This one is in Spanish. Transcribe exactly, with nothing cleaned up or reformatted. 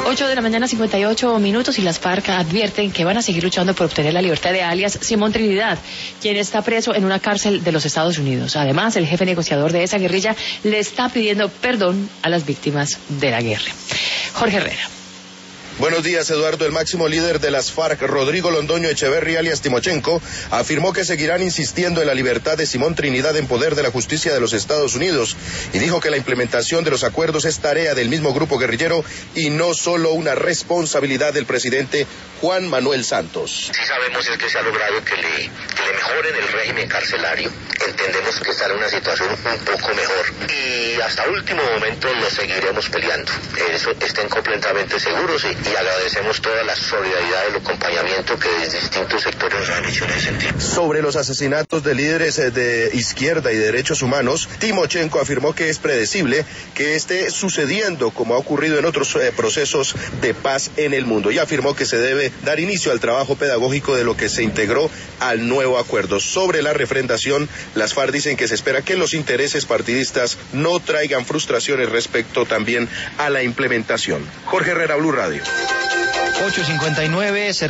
ocho de la mañana, cincuenta y ocho minutos, y las FARC advierten que van a seguir luchando por obtener la libertad de alias Simón Trinidad, quien está preso en una cárcel de los Estados Unidos. Además, el jefe negociador de esa guerrilla le está pidiendo perdón a las víctimas de la guerra. Jorge Herrera. Buenos días, Eduardo. El máximo líder de las FARC, Rodrigo Londoño Echeverri, alias Timochenko, afirmó que seguirán insistiendo en la libertad de Simón Trinidad en poder de la justicia de los Estados Unidos y dijo que la implementación de los acuerdos es tarea del mismo grupo guerrillero y no solo una responsabilidad del presidente Juan Manuel Santos. Sí sabemos es que se ha logrado que le, que le mejoren el régimen carcelario. Entendemos que está en una situación un poco mejor y hasta último momento lo seguiremos peleando. Eso estén completamente seguros y, y agradecemos toda la solidaridad y el acompañamiento que desde distintos sectores nos han hecho en ese sentido. Sobre los asesinatos de líderes de izquierda y derechos humanos, Timochenko afirmó que es predecible que esté sucediendo como ha ocurrido en otros eh, procesos de paz en el mundo y afirmó que se debe dar inicio al trabajo pedagógico de lo que se integró al nuevo acuerdo. Sobre la refrendación, las FARC dicen que se espera que los intereses partidistas no traigan frustraciones respecto también a la implementación. Jorge Herrera, Blue Radio. ocho cincuenta y nueve